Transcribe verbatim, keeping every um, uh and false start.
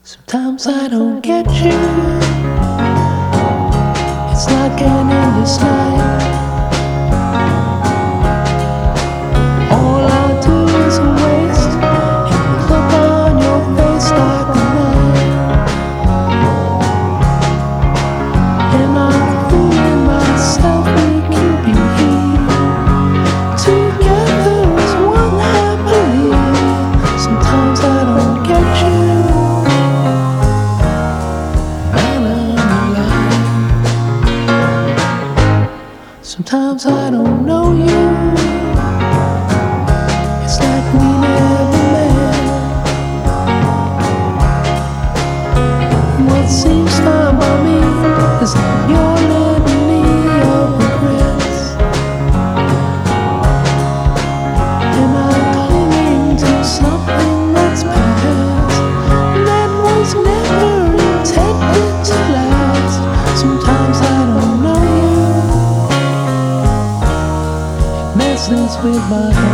Sometimes I don't get you. It's like an endless night. All I do is waste, and the look on your face like the night. And I'm fooling myself, we can be together as one happily. Sometimes I don't get you. Sometimes I don't know you. It's like we never met. What seems fine by me is not your litany of regrets. Am I clinging to something that's past, that was never intended to last? Sometimes I don't know you. Messes with my heart.